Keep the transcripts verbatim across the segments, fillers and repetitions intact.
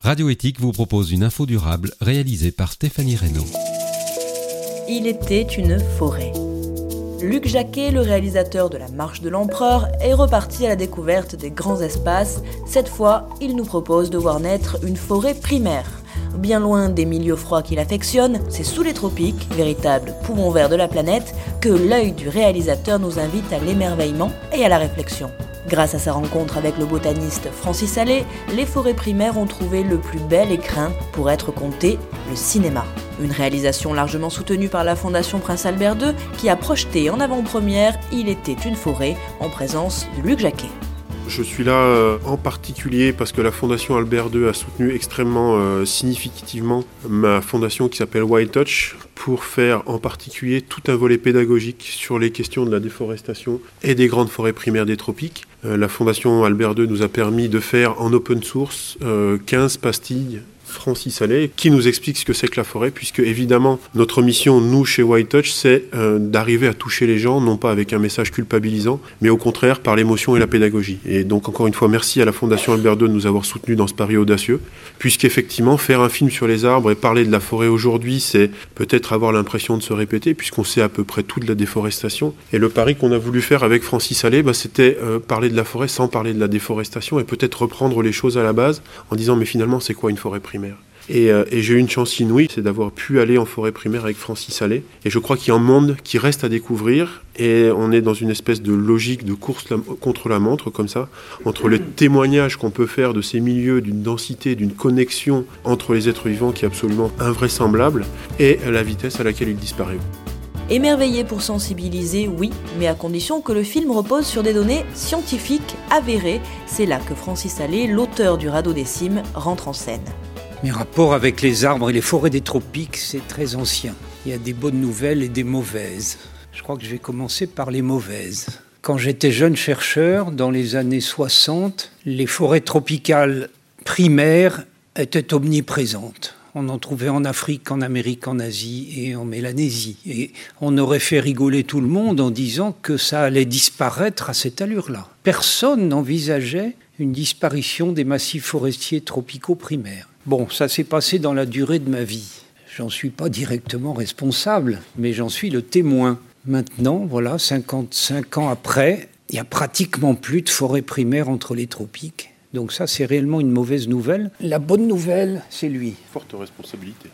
Radio Éthique vous propose une info durable réalisée par Stéphanie Reynaud. Il était une forêt. Luc Jacquet, le réalisateur de La Marche de l'Empereur, est reparti à la découverte des grands espaces. Cette fois, il nous propose de voir naître une forêt primaire. Bien loin des milieux froids qu'il affectionne, c'est sous les tropiques, véritable poumon vert de la planète, que l'œil du réalisateur nous invite à l'émerveillement et à la réflexion. Grâce à sa rencontre avec le botaniste Francis Allais, les forêts primaires ont trouvé le plus bel écrin pour être compté, le cinéma. Une réalisation largement soutenue par la Fondation Prince Albert deux qui a projeté en avant-première « Il était une forêt » en présence de Luc Jacquet. Je suis là euh, en particulier parce que la Fondation Albert deux a soutenu extrêmement euh, significativement ma fondation qui s'appelle Wild Touch pour faire en particulier tout un volet pédagogique sur les questions de la déforestation et des grandes forêts primaires des tropiques. Euh, la Fondation Albert deux nous a permis de faire en open source euh, quinze pastilles Francis Allais, qui nous explique ce que c'est que la forêt, puisque évidemment notre mission, nous chez Wild Touch, c'est euh, d'arriver à toucher les gens, non pas avec un message culpabilisant, mais au contraire par l'émotion et la pédagogie. Et donc encore une fois, merci à la Fondation Albert deux de nous avoir soutenus dans ce pari audacieux, puisqu'effectivement faire un film sur les arbres et parler de la forêt aujourd'hui, c'est peut-être avoir l'impression de se répéter, puisqu'on sait à peu près tout de la déforestation. Et le pari qu'on a voulu faire avec Francis Allais, bah, c'était euh, parler de la forêt sans parler de la déforestation, et peut-être reprendre les choses à la base en disant mais finalement c'est quoi une forêt primaire ? Et, euh, et j'ai eu une chance inouïe, c'est d'avoir pu aller en forêt primaire avec Francis Allais. Et je crois qu'il y a un monde qui reste à découvrir. Et on est dans une espèce de logique de course la, contre la montre, comme ça, entre les témoignages qu'on peut faire de ces milieux, d'une densité, d'une connexion entre les êtres vivants qui est absolument invraisemblable, et la vitesse à laquelle ils disparaissent. Émerveillé pour sensibiliser, oui, mais à condition que le film repose sur des données scientifiques avérées. C'est là que Francis Allais, l'auteur du Radeau des Cimes, rentre en scène. Mes rapports avec les arbres et les forêts des tropiques, c'est très ancien. Il y a des bonnes nouvelles et des mauvaises. Je crois que je vais commencer par les mauvaises. Quand j'étais jeune chercheur, dans les années soixante, les forêts tropicales primaires étaient omniprésentes. On en trouvait en Afrique, en Amérique, en Asie et en Mélanésie. Et on aurait fait rigoler tout le monde en disant que ça allait disparaître à cette allure-là. Personne n'envisageait une disparition des massifs forestiers tropicaux primaires. Bon, ça s'est passé dans la durée de ma vie. J'en suis pas directement responsable, mais j'en suis le témoin. Maintenant, voilà, cinquante-cinq ans après, il n'y a pratiquement plus de forêt primaire entre les tropiques. Donc ça, c'est réellement une mauvaise nouvelle. La bonne nouvelle, c'est lui. Forte responsabilité.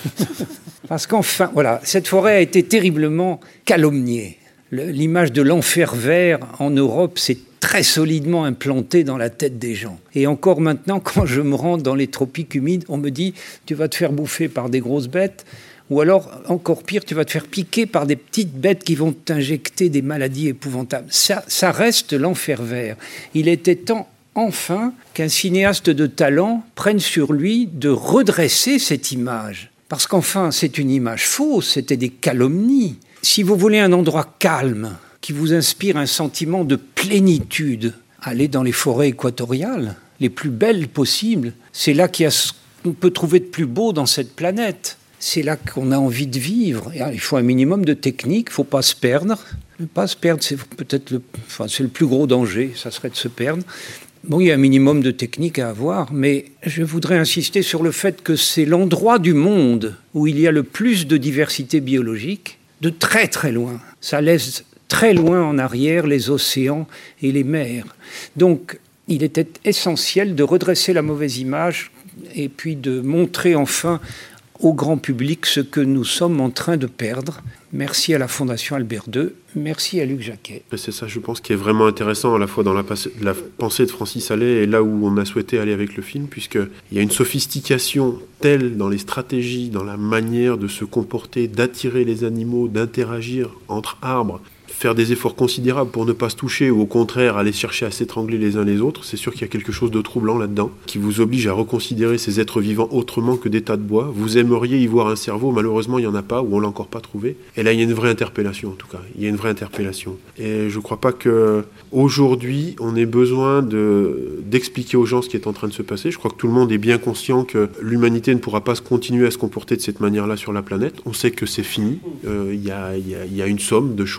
Parce qu'enfin, voilà, cette forêt a été terriblement calomniée. Le, l'image de l'enfer vert en Europe, c'est très solidement implanté dans la tête des gens. Et encore maintenant, quand je me rends dans les tropiques humides, on me dit « tu vas te faire bouffer par des grosses bêtes » ou alors, encore pire, tu vas te faire piquer par des petites bêtes qui vont t'injecter des maladies épouvantables. Ça, ça reste l'enfer vert. Il était temps, enfin, qu'un cinéaste de talent prenne sur lui de redresser cette image. Parce qu'enfin, c'est une image fausse, c'était des calomnies. Si vous voulez un endroit calme, qui vous inspire un sentiment de plénitude, allez dans les forêts équatoriales, les plus belles possibles. C'est là qu'il y a ce qu'on peut trouver de plus beau dans cette planète. C'est là qu'on a envie de vivre. Et il faut un minimum de technique, il ne faut pas se perdre. Ne pas se perdre, c'est peut-être le, enfin, c'est le plus gros danger, ça serait de se perdre. Bon, il y a un minimum de technique à avoir, mais je voudrais insister sur le fait que c'est l'endroit du monde où il y a le plus de diversité biologique, de très très loin. Ça laisse très loin en arrière les océans et les mers. Donc, il était essentiel de redresser la mauvaise image et puis de montrer enfin au grand public ce que nous sommes en train de perdre. Merci à la Fondation Albert deux, merci à Luc Jacquet. C'est ça, je pense, qui est vraiment intéressant à la fois dans la, pas- la pensée de Francis Allais et là où on a souhaité aller avec le film, puisqu'il y a une sophistication telle dans les stratégies, dans la manière de se comporter, d'attirer les animaux, d'interagir entre arbres, faire des efforts considérables pour ne pas se toucher ou au contraire aller chercher à s'étrangler les uns les autres, c'est sûr qu'il y a quelque chose de troublant là-dedans qui vous oblige à reconsidérer ces êtres vivants autrement que des tas de bois. Vous aimeriez y voir un cerveau, malheureusement il n'y en a pas ou on ne l'a encore pas trouvé. Et là il y a une vraie interpellation en tout cas, il y a une vraie interpellation. Et je ne crois pas qu'aujourd'hui on ait besoin de, d'expliquer aux gens ce qui est en train de se passer. Je crois que tout le monde est bien conscient que l'humanité ne pourra pas se continuer à se comporter de cette manière-là sur la planète. On sait que c'est fini, euh, il y a, il y a, il y a une somme de choses, on ne pourra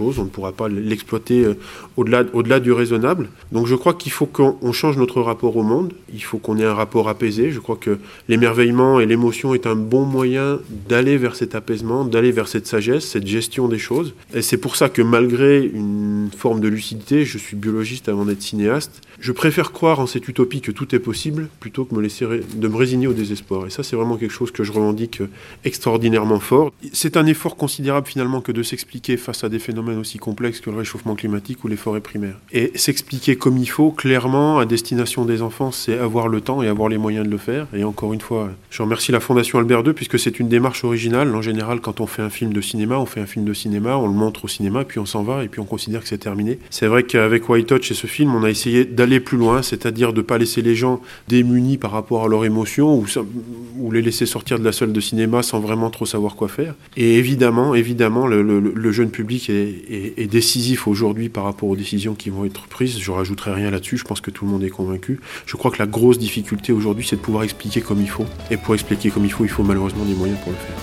pourra pas l'exploiter euh, au-delà, au-delà du raisonnable. Donc je crois qu'il faut qu'on change notre rapport au monde, il faut qu'on ait un rapport apaisé. Je crois que l'émerveillement et l'émotion est un bon moyen d'aller vers cet apaisement, d'aller vers cette sagesse, cette gestion des choses. Et c'est pour ça que malgré une forme de lucidité, je suis biologiste avant d'être cinéaste, je préfère croire en cette utopie que tout est possible plutôt que me laisser ré... de me résigner au désespoir. Et ça, c'est vraiment quelque chose que je revendique extraordinairement fort. C'est un effort considérable finalement que de s'expliquer face à des phénomènes aussi complexes que le réchauffement climatique ou les forêts primaires. Et s'expliquer comme il faut, clairement, à destination des enfants, c'est avoir le temps et avoir les moyens de le faire. Et encore une fois, je remercie la Fondation Albert deux puisque c'est une démarche originale. En général, quand on fait un film de cinéma, on fait un film de cinéma, on le montre au cinéma, puis on s'en va et puis on considère que c'est terminé. C'est vrai qu'avec White Touch et ce film, on a essayé d'aller plus loin, c'est-à-dire de ne pas laisser les gens démunis par rapport à leurs émotions ou, ou les laisser sortir de la salle de cinéma sans vraiment trop savoir quoi faire. Et évidemment, évidemment le, le, le jeune public est, est, est décisif aujourd'hui par rapport aux décisions qui vont être prises. Je ne rajouterai rien là-dessus, je pense que tout le monde est convaincu. Je crois que la grosse difficulté aujourd'hui, c'est de pouvoir expliquer comme il faut. Et pour expliquer comme il faut, il faut malheureusement des moyens pour le faire.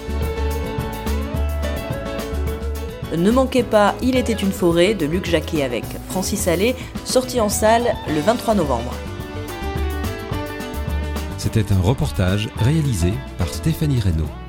Ne manquez pas Il était une forêt de Luc Jacquet avec Francis Allais, sorti en salle le vingt-trois novembre. C'était un reportage réalisé par Stéphanie Reynaud.